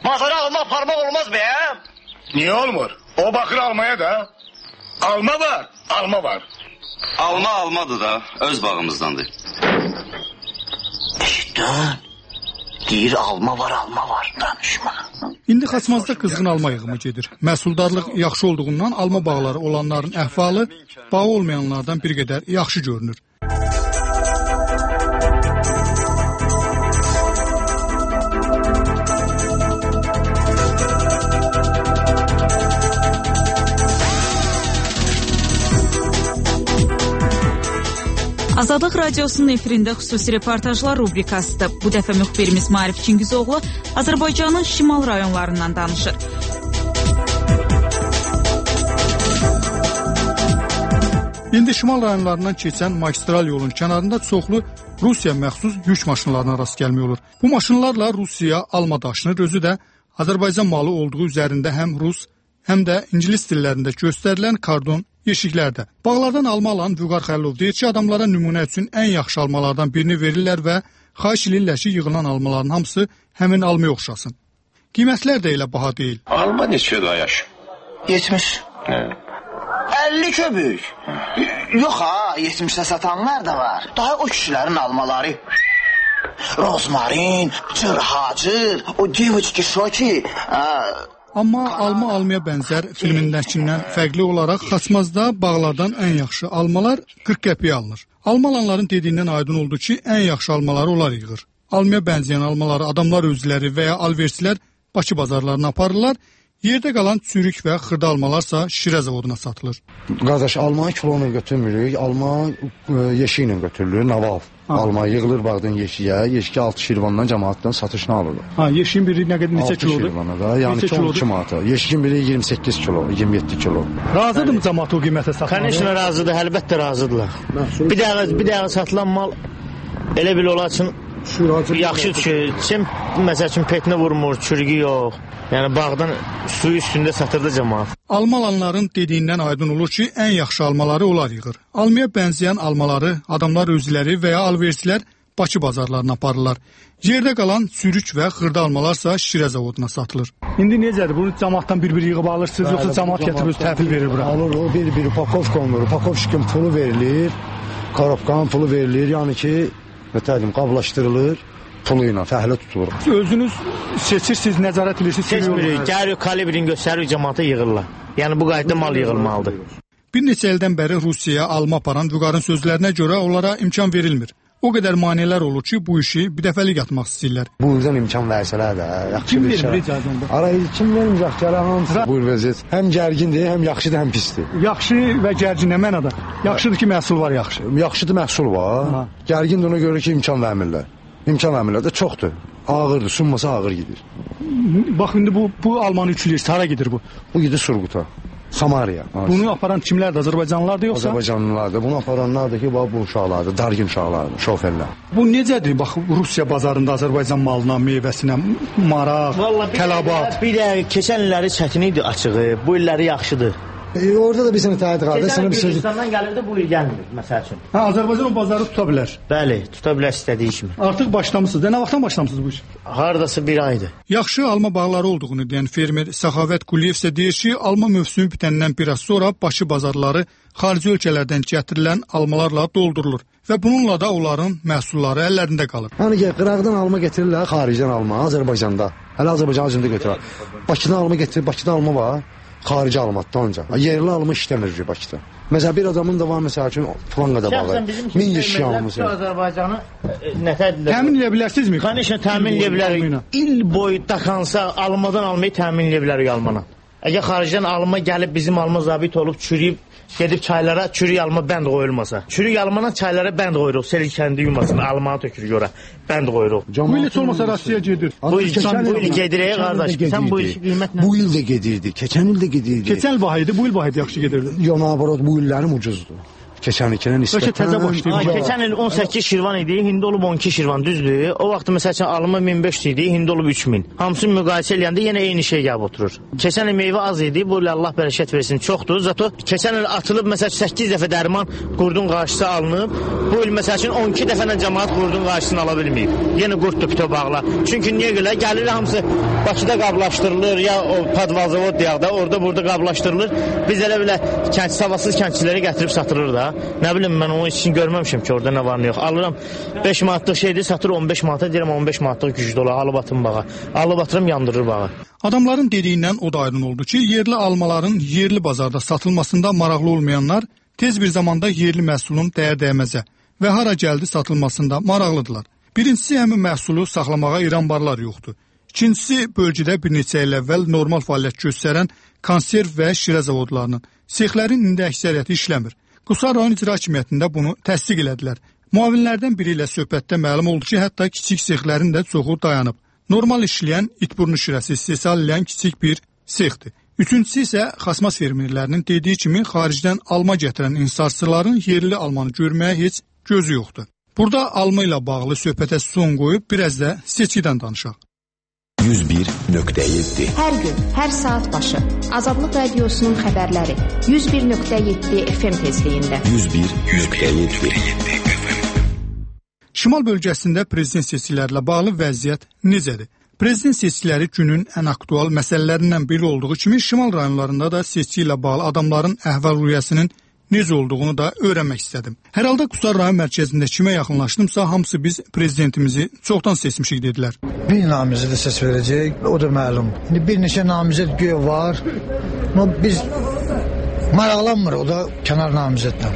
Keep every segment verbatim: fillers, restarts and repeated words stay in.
Bazara alma aparmaq olmaz be. Niye olmur? O bakır almaya da. Alma var, alma var. Alma almadı da öz bağımızdandır. Eşitdin. Deyir alma var, alma var. Danışma. İndi Xaçmazda qızğın alma yığımı gedir. Məhsuldarlıq yaxşı olduğundan alma bağları olanların əhvalı bağı olmayanlardan bir qədər yaxşı görünür. Azadlıq Radiosunun efirində xüsusi reportajlar rubrikasıdır. Bu dəfə müxbirimiz Maarif Çingizoğlu Azərbaycanın şimal rayonlarından danışır. İndi şimal rayonlarından keçən magistral yolun kənarında çoxlu Rusiya məxsus yük maşınlarına rast gəlmək olur. Bu maşınlarla Rusiya alma daşınır, özü də Azərbaycan malı olduğu üzərində həm Rus, həm də İngilis dillərində göstərilən kardon yeşiklərdə. Bağlardan alma alan Vüqar Xəlilov deyir ki, adamlara nümunə üçün ən yaxşı almalardan birini verirlər və xahiş edirlər ki, yığılan almaların hamısı həmin almaya oxşasın. Qiymətlər də elə baha deyil. Alma neçədir ayaş? yetmiş. əlli köbük. Yox ha, yetmişə satanlar da var. Daha o kişilərin almaları. Rozmarin, cırhacır, o devoçki şoki. Amma alma almaya bənzər filmindəkindən fərqli olaraq Xaçmazda bağlardan ən yaxşı almalar qırx qəpiyə alınır. Alma alanların dediyindən aydın oldu ki, ən yaxşı almaları onlar yığır. Almaya bənzəyən almaları adamlar özləri və ya alverçilər Bakı bazarlarına aparırlar. Yerdə qalan çürük və xırda almalarsa Şirə zavoduna satılır. Qardaş, alma kilonu götürmürük, alma yeşi ilə götürülür, naval. Alma yığılır bağdan yeşiyə, yeşikə altı şirvandan cəmaatdan satışını alırlar. Ha, yeşiyin biri nə qədər neçə kilodur? altı şirvana da, yəni on iki manata. Yeşikin biri iyirmi səkkiz kilo, iyirmi yeddi kilo. Razıdır mı cəmaat o qiymətə satmağa? Конечно razıdır, əlbəttə razıdırlar. Bir dəqiqə, bir dəqiqə satılan mal elə bil olar üçün yaxşı düşür. Kim məsəl üçün petinə vurmur, çürüyü yox. Yəni bağdan suyu üstündə satırdı cəmaat. Alma alanların dediyindən aydın olur ki, ən yaxşı almaları onlar yığır. Almaya bənzəyən almaları adamlar özləri və ya alverçilər Bakı bazarlarına aparırlar. Yerdə qalan çürük və xırda almalarsa Şirə zavoduna satılır. İndi necədir? Bunu cəmaatdan bir-bir yığıb alırsınız, yoxsa cəmaat gətirib öz təhvil verir bura? Alır, o bir-bir upakovka olunur. Upakovşikin pulu verilir, korobkanın pulu verilir. Yəni ki, nətəlim, qablaşdırılır. Pulu ilə fəhlə tutulur. Özünüz seçirsiniz, nəzarət edirsiniz. Seçmirik, gəlir kalibrin göstərir, cəmaata yığırlar. Yəni bu qayda mal yığılmalıdır. Bir neçə ildən bəri Rusiyaya alma aparan Vüqarın sözlərinə görə onlara imkan verilmir. O qədər maneələr olur ki, bu işi bir dəfəlik atmaq istəyirlər. Bu ildən imkan versələr də, yaxşı bir şey. Arayı kim verməyəcək gələ hamısı? Buyur vəziyyət. Həm gərgindir, həm yaxşıdır, həm pisdir. Yaxşı və gərgin nə mənada? Yaxşıdır ki, məhsul var yaxşı. Yaxşıdır, məhsul var. Gərgindir ona görə ki, imkan vermirlər. İmkan vermirlər də çoxdur. Ağırdır, sunması ağır gedir. Bax, indi bu, bu almanı üçləyirsə, hara gedir bu? Bu gedir Surguta, Samariya. Bunu aparan kimlərdir? Azərbaycanlılardır yoxsa? Azərbaycanlılardır. Bunu aparanlardır ki, bu uşaqlardır, dargin uşaqlardır, şoferlər. Bu necədir? Bax, Rusiya bazarında Azərbaycan malına, meyvəsinə, maraq, tələbat. Bir də keçən illəri çətin idi açığı, bu illəri yaxşıdır. E, orada da bir sənə təyyid qaldı. Keçən il Gürcistandan gəlirdi, bu il gəlmir, məsəl üçün. Hə, Azərbaycan o bazarı tuta bilər. Bəli, tuta bilər istədiyi kimi. Artıq başlamısınız. Nə vaxtdan başlamısınız bu iş? Hardası bir aydır. Yaxşı alma bağları olduğunu deyən fermer Səxavət Quliyev isə deyir ki, alma mövsümü bitəndən biraz sonra Bakı bazarları xarici ölkələrdən gətirilən almalarla doldurulur və bununla da onların məhsulları əllərində qalır. Yəni ki, qıraqdan alma gətirirlər, xaricdən alma, Azərbaycanda. Hələ Azərbaycan özündə götürür. Bakıdan alma gətirir, Bakıdan alma var. Xarici almatdan ancaq. Yerli alma işləmir Bakıda. Məsələn, bir adamın da var, məsəl üçün, Flanqada bağı. min yeşik alması. Azərbaycanı nətədirlər? Təmin edə bilərsinizmi? Qanişlə təmin edə bilərik. İl boyu daxansa almadan almayı təmin edə bilərik almana. Əgər xaricdən alma gəlib bizim alma zabit olub, çürüyüb, gedib çaylara çürük alma bənd qoyulmasa. Çürük almana çaylara bənd qoyuruq. Sel kəndi yumasın, almanı tökürük ora. Bənd qoyuruq. Bu il heç olmasa Rusiya gedir. Bu il gedirik qardaş. Sən bu işi qiymət nə? Bu il də gedirdi, keçən il də gedirdi. Keçən il bahaydı, bu il bahaydı yaxşı gedirdi. Yox, nabarot bu illərim ucuzdur. Keçən ilkinə nisbətən. Bəlkə təzə başlayıb. Keçən il on səkkiz şirvan idi, indi olub on iki şirvan, düzdür? O vaxt məsəl üçün alımı min beş yüz idi, indi olub üç min. Hamısını müqayisə eləyəndə yenə eyni şey gəlib oturur. Keçən il meyvə az idi, bu il Allah bərəkət versin, çoxdur. Zato keçən il atılıb məsəl üçün səkkiz dəfə dərman qurdun qarşısı alınıb. Bu il məsəl üçün on iki dəfə cəmaət qurdun qarşısını ala bilməyib. Yenə qurddur pito bağla. Çünki niyə görə? Gəlir hamısı Bakıda qablaşdırılır, ya o padvalzavod deyək də, orada burada qablaşdırılır. Biz elə belə kənd savasız kəndçiləri gətirib satırır da. Nə bilim mən onun için görməmişim ki, orada nə var nə yox. Alıram beş manatlıq şeydir, satır on beş manata, deyirəm on beş manatlıq güclü olar, alıb atım bağa. Alıb atırım, yandırır bağı. Adamların dediyindən o da aydın oldu ki, yerli almaların yerli bazarda satılmasında maraqlı olmayanlar tez bir zamanda yerli məhsulun dəyər dəyməzə və hara gəldi satılmasında maraqlıdırlar. Birincisi, həmin məhsulu saxlamağa İranbarlar yoxdur. İkincisi, bölgədə bir neçə il əvvəl normal fəaliyyət göstərən konserv və şirə zavodlarının, sexlərin indi əksəriyyəti işləmir. Qusar rayon icra hakimiyyətində bunu təsdiq elədilər. Müavinlərdən biri ilə söhbətdə məlum oldu ki, hətta kiçik sexlərin də çoxu dayanıb. Normal işləyən itburnu şirəsi istehsal edən kiçik bir sexdir. Üçüncüsü isə xasmas fermerlərinin dediyi kimi xaricdən alma gətirən inhisarçıların yerli almanı görməyə heç gözü yoxdur. Burada alma ilə bağlı söhbətə son qoyub biraz da seçkidən danışaq. yüz bir nöqtə yeddi Hər gün, hər saat başı Azadlıq Radiosunun xəbərləri yüz bir nöqtə yeddi F M tezliyində. yüz bir nöqtə yeddi Şimal bölgəsində prezident seçkilərlə bağlı vəziyyət necədir? Prezident seçkiləri günün ən aktual məsələlərindən biri olduğu kimi şimal rayonlarında da seçki ilə bağlı adamların əhval-ruhiyyəsinin necə olduğunu da öyrənmək istədim. Hər halda Qusar rayon mərkəzində kimə yaxınlaşdımsa, hamısı biz prezidentimizi çoxdan seçmişik dedilər. Bir namizədə səs verəcək, o da məlum. İndi bir neçə namizəd göyə var, amma biz maraqlanmır, o da kənar namizəddən.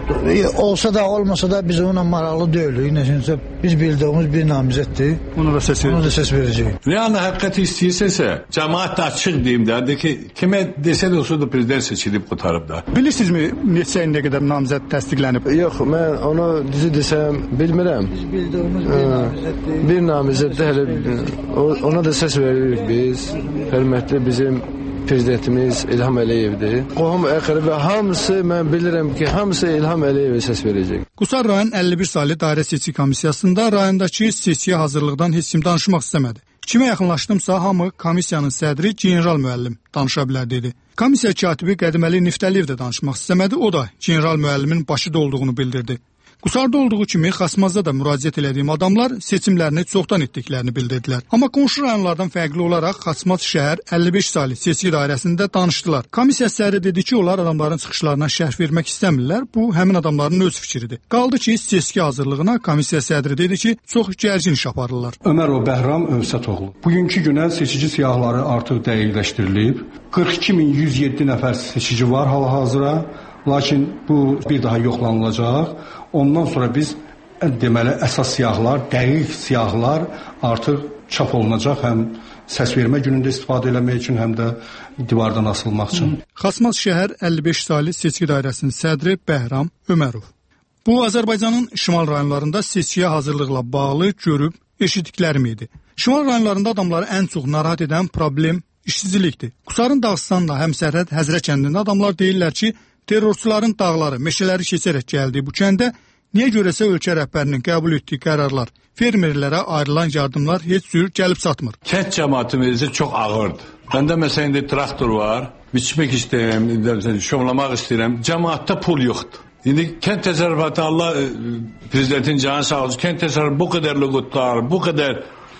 Olsa da, olmasa da biz onunla maraqlı deyilik. Nəşinsə, biz bildiyimiz bir namizəddir. Ona da səs verəcək. Ona da səs verəcək. Real həqiqəti istəyirsə, cəmaət də açıq deyim də, de ki, kimə desə də olsa da prezident seçilib qutarıb da. Bilirsinizmi neçə indiyə qədər namizəd təsdiqlənib? Yox, mən onu düzü desəm bilmirəm. Biz bildiyimiz bir namizəddir. Bir namizəddə hələ ona da səs veririk biz. Hörmətli bizim prezidentimiz İlham Əliyevdir. Qohum əqrəbə hamısı, mən bilirəm ki, hamısı İlham Əliyevə səs verəcək. Qusar rayon əlli bir saylı dairə seçki komissiyasında rayondakı seçkiyə hazırlıqdan heç kim danışmaq istəmədi. Kimə yaxınlaşdımsa, hamı komissiyanın sədri general müəllim danışa bilər dedi. Komissiya katibi Qədəməli Niftəliyev də danışmaq istəmədi, o da general müəllimin başında olduğunu bildirdi. Qusarda olduğu kimi Xasmazda da müraciət elədiyim adamlar seçimlərini çoxdan etdiklərini bildirdilər. Amma qonşu rayonlardan fərqli olaraq Xasmaz şəhər əlli beş saylı seçki dairəsində danışdılar. Komissiya sədri dedi ki, onlar adamların çıxışlarına şərh vermək istəmirlər. Bu, həmin adamların öz fikridir. Qaldı ki, seçki hazırlığına komissiya sədri dedi ki, çox gərgin iş aparırlar. Ömərov Bəhram Övsətoğlu. Bugünkü günə seçici siyahıları artıq dəqiqləşdirilib. qırx iki min yüz yeddi nəfər seçici var hal-hazıra. Lakin bu bir daha yoxlanılacaq. Ondan sonra biz deməli əsas siyahılar, dəqiq siyahılar artıq çap olunacaq, həm səs vermə günündə istifadə etmək üçün, həm də divardan asılmaq üçün. Xasmaz şəhər əlli beş saylı seçki dairəsinin sədri Bəhram Ömərov. Bu Azərbaycanın şimal rayonlarında seçkiyə hazırlıqla bağlı görüb eşitdiklərim idi. Şimal rayonlarında adamları ən çox narahat edən problem işsizlikdir. Qusarın Dağıstanla həmsərhəd Həzrə kəndində adamlar deyirlər ki, terrorçuların dağları, meşələri keçərək gəldiyi bu kəndə niyə görəsə ölkə rəhbərinin qəbul etdiyi qərarlar, fermerlərə ayrılan yardımlar heç cür gəlib çatmır. Kənd cəmaatımızda çox ağırdır. Məndə məsələn indi traktor var, biçmək istəyirəm, şomlamaq istəyirəm, cəmaatda pul yoxdur. İndi kənd təsərrüfatı, Allah prezidentin canı sağ olsun, kənd təsərrüfatı bu qədər lüğutlar, bu qədər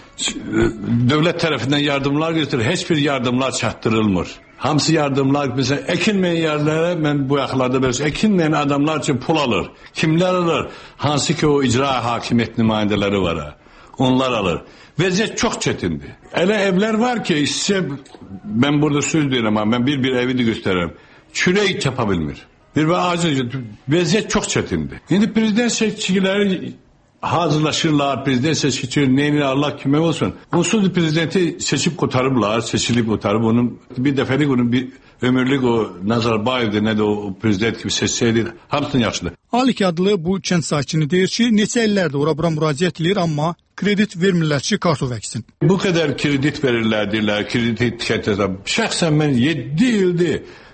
dövlət tərəfindən yardımlar götürür, heç bir yardımlar çatdırılmır. Hamısı yardımlar, mesela ekilmeyen yerlere, mən bu yaxlarda belə, ekilmeyen adamlar üçün pul alır. Kimlər alır? Hansı ki o icra hakimiyyət nümayəndələri var ha. Onlar alır. Vəziyyət çox çətindir. Elə evlər var ki, sizə, mən burada söz deyirəm, mən bir bir evi də göstərərəm. Çürək çapa bilmir. Bir və acil, vəziyyət çox çətindir. İndi prezident seçkiləri hazırlaşırlar, prezident seçkiçilir, neyini Allah kime olsun. Onsuz da prezidenti seçip kurtarıblar, seçilip kurtarıp onun bir dəfəlik onun bir ömürlük o Nazarbayev'dir, ne de o prezident gibi seçseydi, hamısını yaxşıdır. Alik adlı bu kənd sakini deyir ki, neçə illərdir ora-bura müraciət edir, amma kredit vermirlər ki, kartov əksin. Bu qədər kredit verirlər, deyirlər, kredit etiketlər. Şəxsən mən yeddi ildir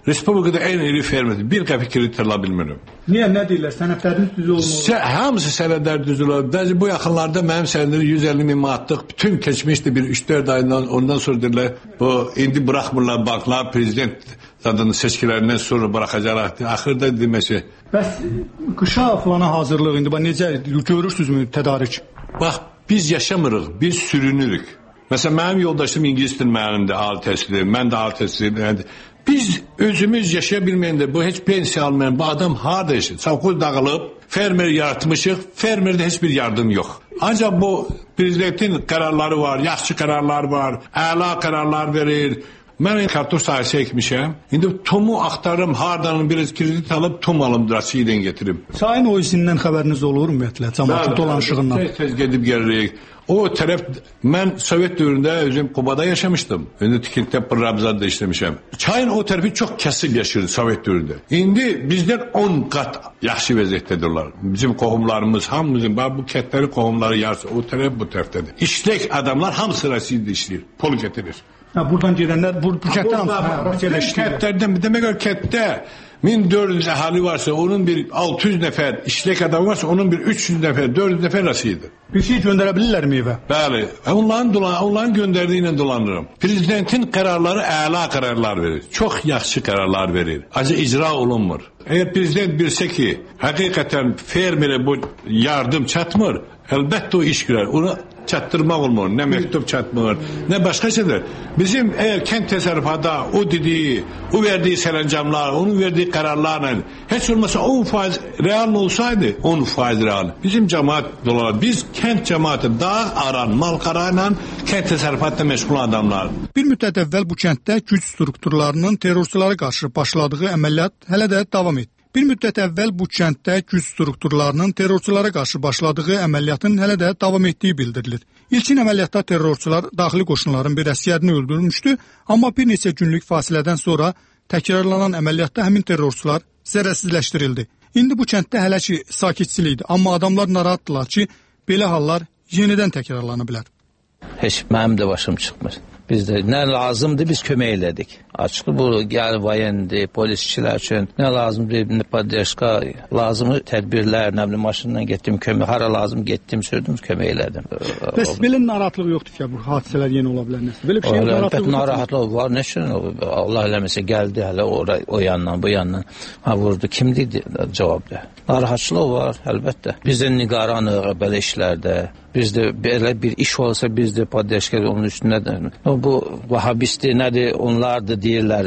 Respublikada en iri fermerdir. Bir qəpik kredit ala bilmirəm. Niyə, nə deyirlər? Sənədləriniz düz olmalı. Hamısı sənədlər düz olur. Bəzi bu yaxınlarda mənim sənədlərim yüz əlli min manatlıq bütün keçmişdi bir üç dörd ayından ondan sonra deyirlər bu indi buraxmırlar banklar prezident zadını seçkilərindən sonra buraxacaqlar. Axırda deməsi. Bəs qışa falana hazırlıq indi bax necə görürsünüzmü tədarik? Bax biz yaşamırıq, biz sürünürük. Məsələn mənim yoldaşım ingilis dil müəllimdir, ali təhsilli, mən də ali təhsilli. Biz özümüz yaşaya bilməyəndə bu heç pensiya almayan bu adam harda yaşayır? Savxoz dağılıb, fermer yaratmışıq, fermerde heç bir yardım yox. Ancaq bu prezidentin qərarları var, yaxşı qərarlar var, əla qərarlar verir. Mən kartof sahəsi ekmişəm. İndi tomu axtarım, hardan biraz kredit alıb tom alım Rusiyadan getirim. Sayın o izindən xəbəriniz olur ümumiyyətlə, cəmaatın dolanışığından? Tez-tez gedib gəlirik. O tərəf, mən Sovet dövründə özüm Qubada yaşamışdım. İndi tikintidə Pırrabzadda işləmişəm. Çayın o tərəfi çox kəsib yaşırdı Sovet dövründə. İndi bizdən on qat yaxşı vəziyyətdədirlər. Bizim qohumlarımız, hamımızın, bu kətləri qohumları yarısı o tərəf bu tərəfdədir. İşlək adamlar hamısı Rusiyada işləyir, pul getirir. Ha, buradan gedənlər, bu, bu kətdən hamısı işləyir. Kətlərdən, demək o kətdə min dörd yüz əhali varsa, onun bir altı yüz nəfər işlək adam varsa, onun bir üç yüz nəfər, dörd yüz nəfər Rusiyada. Bir şey göndərə bilirlər mi evə? Bəli. Onların, dolan, onların göndərdiyi ilə dolanırım. Prezidentin qərarları əla qərarlar verir. Çox yaxşı qərarlar verir. Acı icra olunmur. Əgər prezident bilsə ki, həqiqətən fermerə bu yardım çatmır, əlbəttə o iş görər. Onu çatdırmaq olmur. Nə məktub çatmır, nə başqa şeylər. Bizim əgər kənd təsərrüfatda o dediyi, o verdiyi sərəncamlar, onun verdiyi qərarlarla heç olmasa on faiz real olsaydı, on faiz real. Bizim cəmaat dolar. Biz kənd cəmaatı dağ aran, mal qarayla kənd təsərrüfatla məşğul adamlar. Bir müddət əvvəl bu kənddə güc strukturlarının terrorçulara qarşı başladığı əməliyyat hələ də davam edir. Bir müddət əvvəl bu kənddə güc strukturlarının terrorçulara qarşı başladığı əməliyyatın hələ də davam etdiyi bildirilir. İlkin əməliyyatda terrorçular daxili qoşunların bir əsgərini öldürmüşdü, amma bir neçə günlük fasilədən sonra təkrarlanan əməliyyatda həmin terrorçular zərərsizləşdirildi. İndi bu kənddə hələ ki sakitçilikdir, amma adamlar narahatdırlar ki, belə hallar yenidən təkrarlana bilər. Heç mənim də başım çıxmır. Biz də nə lazımdır biz kömək elədik. Açıq bu gəl vayendi, polisçilər üçün nə lazımdır, nə poddeşka, lazımı tədbirlər, nə bilim maşınla getdim kömək, hara lazım getdim, sürdüm, kömək elədim. Bəs belə narahatlıq yoxdur ki, bu hadisələr yeni ola bilər nəsə? Belə bir şey narahatlıq yoxdur. Narahatlıq var, nə üçün? Allah eləməsə gəldi hələ ora, o yandan, bu yandan ha vurdu. Kimdir cavabda? Narahatçılıq var, əlbəttə. Biz də nigaranıq belə işlərdə. Bizdə belə bir iş olsa biz də poddeşka onun üstündə bu vahabistdir, nədir, onlardır deyirlər.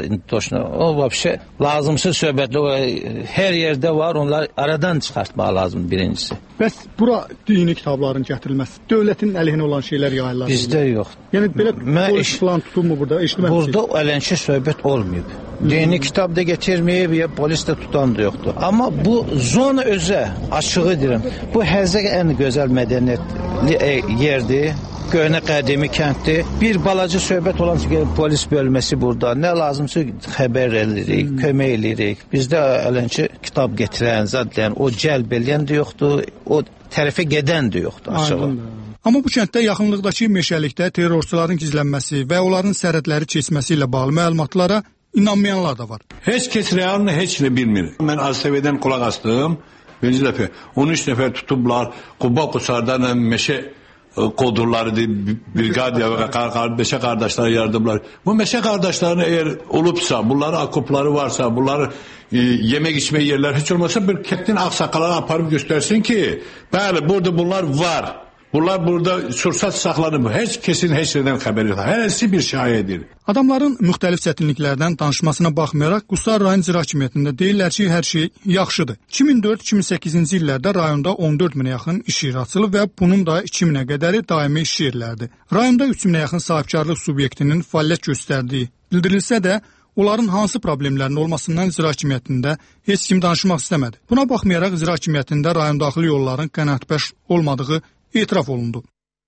O vəbşə lazımsız söhbətlər hər yerdə var, onlar aradan çıxartmaq lazım birincisi. Bəs bura dini kitabların gətirilməsi, dövlətin əleyhinə olan şeylər yayılır. Bizdə yox. Yəni belə polis falan tutulmur burada, eşitməmişsiniz. Burada ələnçə söhbət olmayıb. Dini kitab da getirməyib, ya polis də tutan da yoxdur. Amma bu zona özə, açığı deyirəm, bu həzə ən gözəl mədəniyyətli yerdir. Köhnə qədimi kənddir. Bir balaca söhbət olan ki, polis bölməsi burada. Nə lazımsa xəbər edirik, hmm. kömək edirik. Bizdə ələnçə kitab getirən, zadlayan, o cəlb eləyən də yoxdur, o tərəfə gedən də yoxdur. Aşağı. Amma bu kənddə yaxınlıqdakı meşəlikdə terrorçuların gizlənməsi və onların sərhədləri keçməsi ilə bağlı məlumatlara inanmayanlar da var. Heç kəs realını heç nə bilmir. Mən A S V-dən qulaq astım. Birinci dəfə on üç nəfər tutublar. Quba Qusardan meşə kodurlarıdır, brigadiya və meşə qardaşları yardımlar. Bu meşə qardaşlarını eğer olubsa, bunların akopları varsa, bunları e, yemək içmək yerlər heç olmasa bir kəndin ağsaqqaları aparıb göstərsin ki, bəli, burada bunlar var. Bunlar burada sursat saxlanıb. Heç kesin heç nədən xəbər yox. Hərəsi bir şahidir. Adamların müxtəlif çətinliklərdən danışmasına baxmayaraq, Qusar rayon icra hakimiyyətində deyirlər ki, hər şey yaxşıdır. iki min dörd iki min səkkizinci illərdə rayonda on dörd minə yaxın iş yeri açılıb və bunun da iki minə qədəri daimi iş yerlərdir. Rayonda üç minə yaxın sahibkarlıq subyektinin fəaliyyət göstərdiyi bildirilsə də, onların hansı problemlərin olmasından icra hakimiyyətində heç kim danışmaq istəmədi. Buna baxmayaraq, icra hakimiyyətində rayon daxili yolların qənaətbəxş olmadığı etiraf olundu.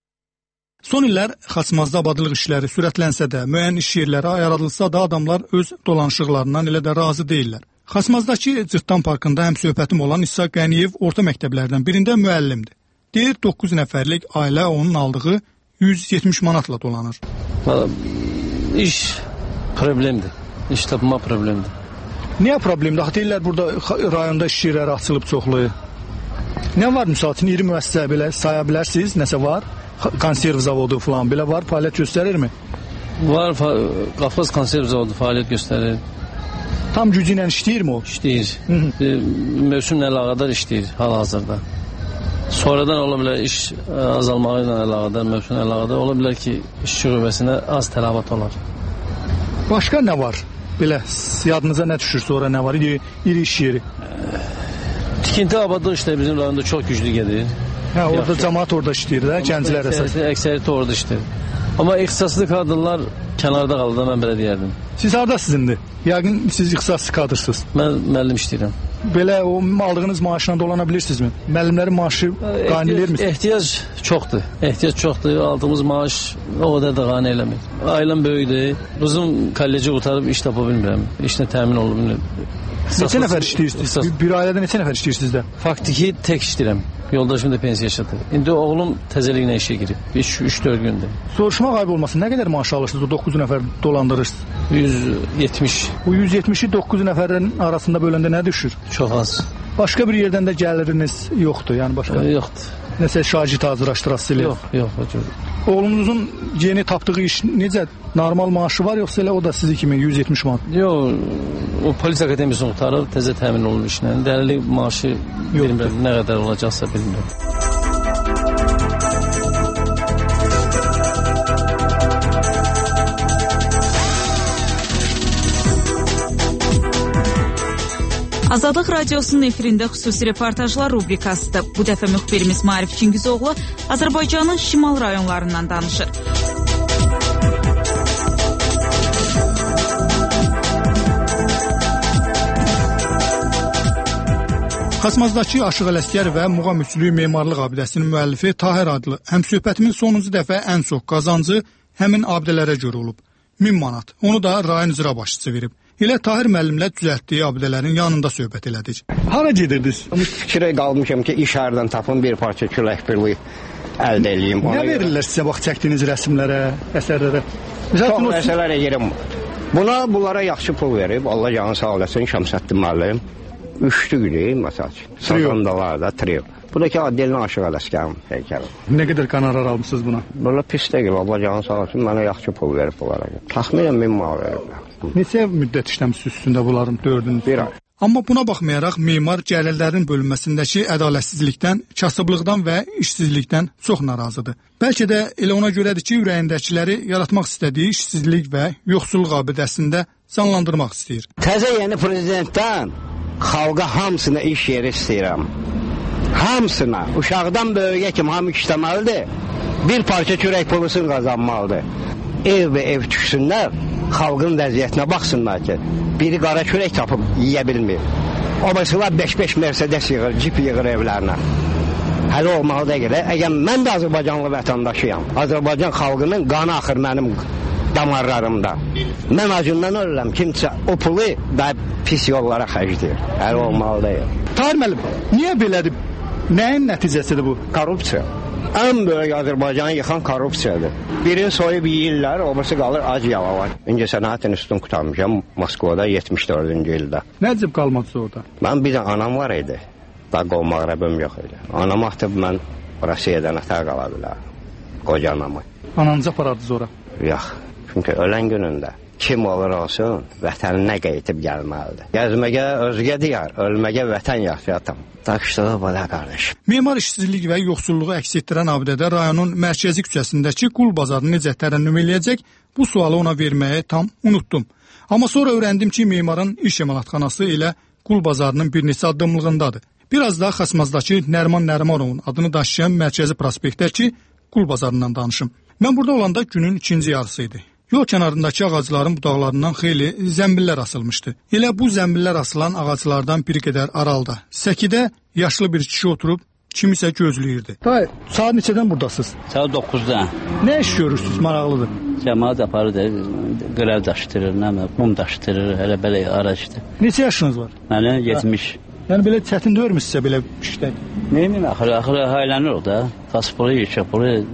Son illər Xaçmazda abadlıq işləri sürətlənsə də, müəyyən iş yerləri yaradılsa da adamlar öz dolanışıqlarından elə də razı deyirlər. Xaçmazdakı Cırtdan parkında həm söhbətim olan İsa Qəniyev orta məktəblərdən birində müəllimdir. Deyir doqquz nəfərlik ailə onun aldığı yüz yetmiş manatla dolanır. İş problemdir. İş tapma problemdir. Niyə problemdir? Axı deyirlər burada rayonda iş yerləri açılıb çoxlu. Nə var misal üçün iri müəssisə belə saya bilərsiniz? Nəsə var? Konserv zavodu falan belə var, fəaliyyət göstərirmi? Var, Qafqaz konserv zavodu fəaliyyət göstərir. Tam gücü ilə işləyirmi o? İşləyir. Mövsümlə əlaqədar işləyir hal-hazırda. Sonradan ola bilər iş azalmağı ilə əlaqədar, mövsümlə əlaqədar ola bilər ki, iş şöbəsinə az tələbat olar. Başqa nə var? Belə yadınıza nə düşür sonra nə var? İri, iri iş yeri. Tikinti abadlıq işləri bizim rayonda çox güclü gedir. Hə, orada cəmaət orada işləyir də, gənclər əsas. Əksəriyyəti orada işləyir. Amma ixtisaslı kadrlar kənarda qaldı, mən belə deyərdim. Siz harada sizindir? Yəqin siz ixtisaslı kadrsınız. Mən müəllim işləyirəm. Belə o aldığınız maaşla dolana bilirsinizmi? Müəllimlərin maaşı qane mi? Ehtiyac çoxdur. Ehtiyac çoxdur. Aldığımız maaş o qədər də qane eləmir. Ailəm böyükdür. Qızım kolleci qutarıb iş tapa bilmirəm. İşlə təmin olub bilmirəm. Neçə nəfər işləyirsiniz? Bir ailədə neçə nəfər işləyirsiniz də? Faktiki tək işləyirəm. Yoldaşım da pensiya yaşadı. İndi oğlum təzəliklə işə girib. üç dörd gündür. Soruşmaq ayıb olmasın. Nə qədər maaş alırsınız o doqquz nəfər dolandırırsınız? yüz yetmiş. Bu yüz yetmişi doqquz nəfərin arasında böləndə nə düşür? Çox az. Başqa bir yerdən də gəliriniz yoxdur, yəni başqa? E, yoxdur. Nəsə şagird hazırlaşdırasınız elə? Yox, yox, hocam. Oğlunuzun yeni tapdığı iş necə? Normal maaşı var yoxsa elə o da sizi kimi yüz yetmiş manat? Yox, o polis akademiyasını qutarıb təzə təmin olunmuş işlə. Dəlili maaşı bilmirəm, nə qədər olacaqsa bilmirəm. Azadlıq Radiosunun efirində xüsusi reportajlar rubrikasıdır. Bu dəfə müxbirimiz Maarif Çingizoğlu Azərbaycanın şimal rayonlarından danışır. Xasmazdakı Aşıq Ələsgər və Muğam Üçlüyü Memarlıq abidəsinin müəllifi Tahir adlı həmsöhbətimin sonuncu dəfə ən çox qazancı həmin abidələrə görə olub. min manat. Onu da rayon icra başçısı verib. Elə Tahir müəllimlə düzəltdiyi abidələrin yanında söhbət elədik. Hara gedirdiniz? Fikrə qalmışam ki, iş hərdən tapım bir parça külək birliyi əldə eləyim. Nə verirlər sizə bax çəkdiyiniz rəsmlərə, əsərlərə? Çox məsələr edirəm. Buna, bunlara yaxşı pul verib. Allah canı sağ olasın, Şəmsəddin müəllim. Üçlü günü, məsəl üçün. Sazandalar da, trio. Bu da ki, Adilin Aşıq Ələsgərin heykəli. Nə qədər qanarar almışsınız buna? Bunlar pis deyil, Allah canı sağ olsun, mənə yaxşı pul verib bunlara. Təxminən min mal veriblər. Neçə müddət işləmişsiniz üstündə bunların dördünüz? Bir ay. Amma buna baxmayaraq memar gəlirlərin bölünməsindəki ədalətsizlikdən, kasıblıqdan və işsizlikdən çox narazıdır. Bəlkə də elə ona görədir ki, ürəyindəkiləri yaratmaq istədiyi işsizlik və yoxsulluq abidəsində canlandırmaq istəyir. Təzə yeni prezidentdən xalqa hamısına iş yeri istəyirəm. Hamısına, uşaqdan böyüyə kimi hamı işləməlidir. Bir parça çörək pulusunu qazanmalıdır. Ev və ev tüksünlər, xalqın vəziyyətinə baxsınlar ki, biri qara çörək tapıb yiyə bilmir. O başqalar beş-beş Mercedes yığır, cip yığır evlərinə. Hələ olmalı da gələ. Əgər mən də Azərbaycanlı vətəndaşıyam, Azərbaycan xalqının qanı axır mənim damarlarımda. Mən acından ölürəm, kimsə o pulu da pis yollara xərcləyir. Hələ olmalı da yox. Tahir müəllim, niyə belədir? Nəyin nəticəsidir bu? Korrupsiya. Ən böyük Azərbaycanı yıxan korrupsiyadır. Birini soyub yeyirlər, obası qalır ac yalavac. İncəsənət institutunu qutarmışam Moskvada yetmiş dördüncü ildə. Nə cib qalmadınız orada? Mən bir də anam var idi. Da qolmaq rəbim yox idi. Anam atıb mən Rusiyadan ətər qala bilər. Qoca anamı. Ananızı aparardınız ora? Yox. Çünki ölən günündə kim olur olsun, vətəninə qayıtıb gəlməlidir. Gəzməgə özgə diyar, ölməgə vətən yaxşıyatam. Takışlığı belə qardaş. Memar işsizlik və yoxsulluğu əks etdirən abidədə rayonun mərkəzi küçəsindəki qul bazarını necə tərənnüm eləyəcək, bu sualı ona verməyi tam unutdum. Amma sonra öyrəndim ki, memarın iş emalatxanası ilə qul bazarının bir neçə addımlığındadır. Biraz da Xasmazdakı Nərman Nərimanovun adını daşıyan mərkəzi prospektdəki qul bazarından danışım. Mən burada olanda günün ikinci yarısı idi. Yol kənarındakı ağacların budaqlarından xeyli zəmbillər asılmışdı. Elə bu zəmbillər asılan ağaclardan bir qədər aralda, səkidə yaşlı bir kişi oturub kimisə gözləyirdi. Dayı, saat neçədən buradasınız? Saat doqquzdan. Nə iş görürsünüz, maraqlıdır? Cəmaat aparır da, qırəv daşıtırır, nə mi, mum daşıtırır, elə belə araçdır. Neçə yaşınız var? Mənim yetmiş. Yəni belə çətin deyirmi sizə belə işlər? Neyim, axırı, axırı haylənir o da. Faspolu, yekəpolu,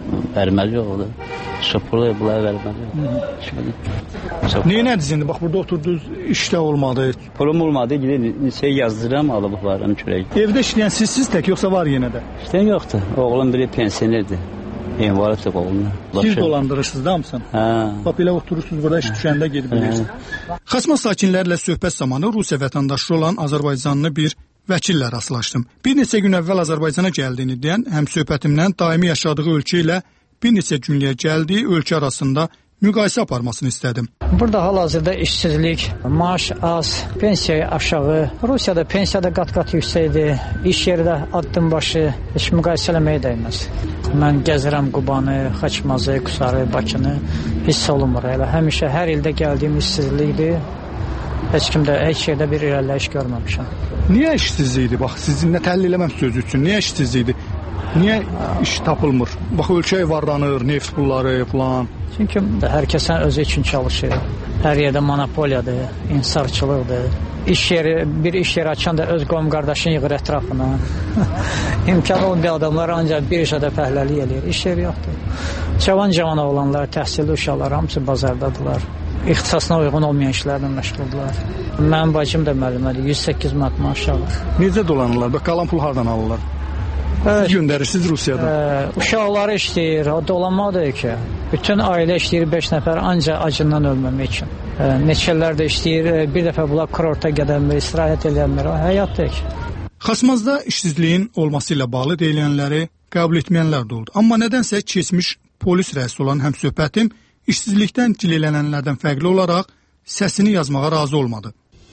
verməli oldu. Sıfırlı bunlar verməli. Niyə nədir indi? Bax burada oturdunuz, işdə olmadı. Pulum olmadı, gidin şey yazdıram, alıblarım çörək. Evdə işləyən sizsiz tək yoxsa var yenə də? İşləyən yoxdur. Oğlum biri pensionerdir. İnvaliddir oğlum. Siz dolandırırsınız da hamısını? Hə. Bax belə oturursunuz burada iş düşəndə gedib bilirsiniz. Xaçmaz sakinlərlə söhbət zamanı Rusiya vətəndaşı olan Azərbaycanlı bir vəkillə rastlaşdım. Bir neçə gün əvvəl Azərbaycana gəldiyini deyən həmsöhbətimdən daimi yaşadığı ölkə ilə bir neçə günlüyə gəldiyi ölkə arasında müqayisə aparmasını istədim. Burada hal-hazırda işsizlik, maaş az, pensiya aşağı. Rusiyada pensiya da qat-qat yüksəkdir. İş yeri də addım başı heç müqayisə eləməyə dəyməz. Mən gəzirəm Qubanı, Xaçmazı, Qusarı, Bakını, hiss olunmur elə. Həmişə hər ildə gəldiyim işsizlikdir. Heç kimdə, heç yerdə bir irəliləyiş görməmişəm. Niyə işsizlikdir? Bax, sizi nə təhlil eləməm sözü üçün. Niyə işsizlikdir? Niyə iş tapılmır? Bax, ölkə varlanır, neft pulları falan. Çünki hər kəsən özü üçün çalışır. Hər yerdə monopoliyadır, insarçılıqdır. İş yeri, bir iş yeri açan da öz qovum qardaşını yığır ətrafına. İmkanı olan bir adamlar ancaq bir işə də fəhləlik eləyir. İş yeri yoxdur. Cavan-cavan oğlanlar, təhsilli uşaqlar hamısı bazardadılar. İxtisasına uyğun olmayan işlərlə məşğuldurlar. Mənim bacım da müəllimədir, yüz səkkiz manat maaş alır. Necə dolanırlar? Bax, qalan pul hardan alırlar? Evet. Göndərirsiniz Rusiyadan. Ee, uşaqları işləyir, o dolanmadır ki. Bütün ailə işləyir beş nəfər ancaq acından ölməmək üçün. Ee, neçələr də işləyir, bir dəfə bunlar kurorta gedənmir, istirahət edənmir, o həyatdır ki. Xaçmazda işsizliyin olması ilə bağlı deyilənləri qəbul etməyənlər də oldu. Amma nədənsə keçmiş polis rəisi olan həmsöhbətim işsizlikdən cilələnənlərdən fərqli olaraq səsini yazmağa razı olmadı.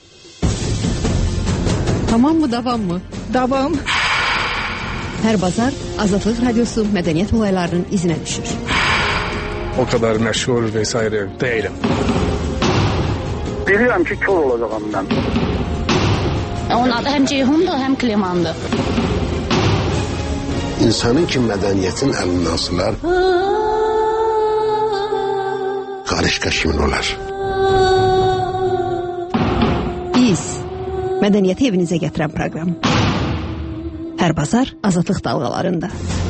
Tamam mı, davam mı? Davam. Hər bazar Azadlıq Radiosu mədəniyyət olaylarının izinə düşür. O kadar məşğul vesaire değilim. Bilirəm ki, kör olacağım mən. Onun adı həm Ceyhundur, həm Klimandır. İnsanın ki mədəniyyətin əlindən asılar, qarışqa kimin olar? Biz mədəniyyəti evinizə gətirən proqram. Hər bazar Azadlıq dalğalarında.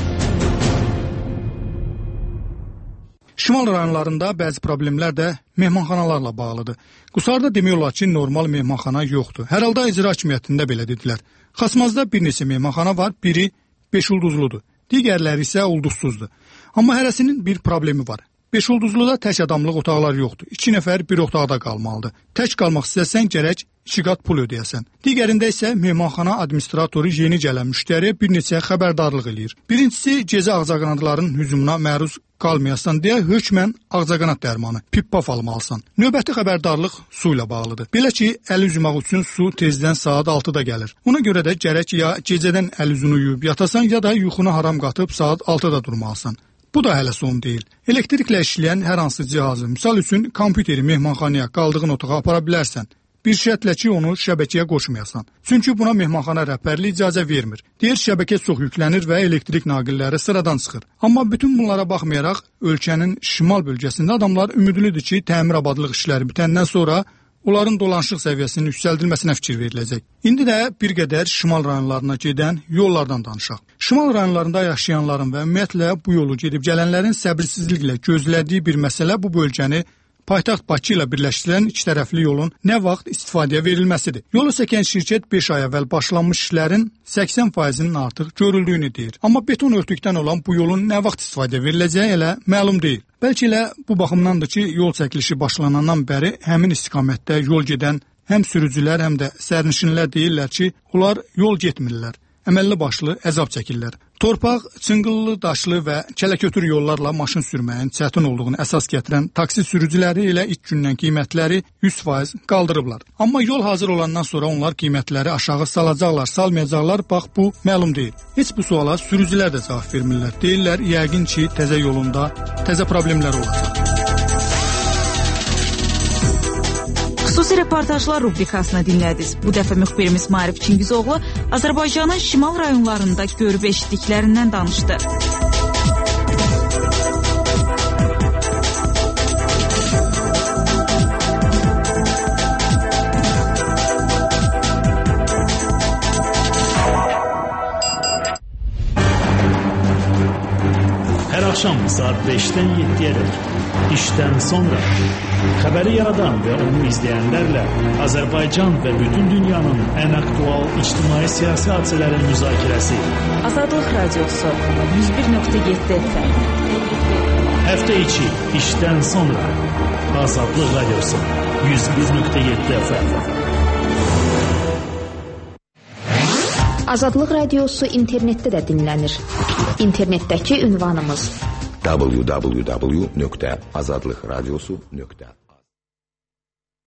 Şimal rayonlarında bəzi problemlər də mehmanxanalarla bağlıdır. Qusarda demək olar ki, normal mehmanxana yoxdur. Hər halda icra hakimiyyətində belə dedilər. Xaçmazda bir neçə mehmanxana var, biri beş ulduzludur, digərləri isə ulduzsuzdur. Amma hərəsinin bir problemi var. beş ulduzluda tək adamlıq otaqlar yoxdur. İki nəfər bir otaqda qalmalıdır. Tək qalmaq istəsən gərək iki qat pul ödəyəsən. Digərində isə mehmanxana administratoru yeni gələn müştəriyə bir neçə xəbərdarlıq eləyir. Birincisi, gecə ağcaqanadların hücumuna məruz qalmayasan deyə hökmən ağcaqanad dərmanı, pippaf almalısan. Növbəti xəbərdarlıq su ilə bağlıdır. Belə ki, əl üzümaq üçün su tezdən saat altıda gəlir. Ona görə də gərək ya gecədən əl üzünü yuyub yatasan, ya da yuxunu haram qatıb saat altıda durmalısan. Bu da hələ son deyil. Elektriklə işləyən hər hansı cihazı, misal üçün kompüteri mehmanxanaya qaldığın otağa apara bilərsən. Bir şərtlə ki, onu şəbəkəyə qoşmayasan. Çünki buna mehmanxana rəhbərliyi icazə vermir. Deyir, şəbəkə çox yüklənir və elektrik naqilləri sıradan çıxır. Amma bütün bunlara baxmayaraq, ölkənin şimal bölgəsində adamlar ümidlidir ki, təmir abadlıq işləri bitəndən sonra onların dolanışıq səviyyəsinin yüksəldilməsinə fikir veriləcək. İndi də bir qədər şimal rayonlarına gedən yollardan danışaq. Şimal rayonlarında yaşayanların və ümumiyyətlə bu yolu gedib gələnlərin səbirsizliklə gözlədiyi bir məsələ bu bölgəni paytaxt Bakı ilə birləşdirən iki tərəfli yolun nə vaxt istifadəyə verilməsidir. Yolu çəkən şirkət beş ay əvvəl başlanmış işlərin səksən faizinin artıq görüldüyünü deyir. Amma beton örtükdən olan bu yolun nə vaxt istifadəyə veriləcəyi elə məlum deyil. Bəlkə elə bu baxımdandır ki, yol çəkilişi başlanandan bəri həmin istiqamətdə yol gedən həm sürücülər, həm də sərnişinlər deyirlər ki, onlar yol getmirlər. Əməlli başlı əzab çəkirlər. Torpaq, çınqıllı, daşlı və kələkötür yollarla maşın sürməyin çətin olduğunu əsas gətirən taksi sürücüləri ilə ilk gündən qiymətləri yüz faiz qaldırıblar. Amma yol hazır olandan sonra onlar qiymətləri aşağı salacaqlar, salmayacaqlar, bax bu məlum deyil. Heç bu suala sürücülər də cavab vermirlər. Deyirlər, yəqin ki, təzə yolunda təzə problemlər olacaq. Xüsusi reportajlar rubrikasını dinlədiniz. Bu dəfə müxbirimiz Maarif Çingizoğlu Azərbaycanın şimal rayonlarında görüb eşitdiklərindən danışdı. axşam saat beşdən yeddiyə dək. İşdən sonra xəbəri yaradan və onu izləyənlərlə Azərbaycan və bütün dünyanın ən aktual ictimai-siyasi hadisələrin müzakirəsi. Azadlıq Radiosu yüz bir nöqtə yeddi F M. Həftə içi işdən sonra Azadlıq Radiosu yüz bir nöqtə yeddi F M. Azadlıq Radiosu internetdə də dinlənir. İnternetdəki ünvanımız w w w nöqtə azadlıqradiosu nöqtə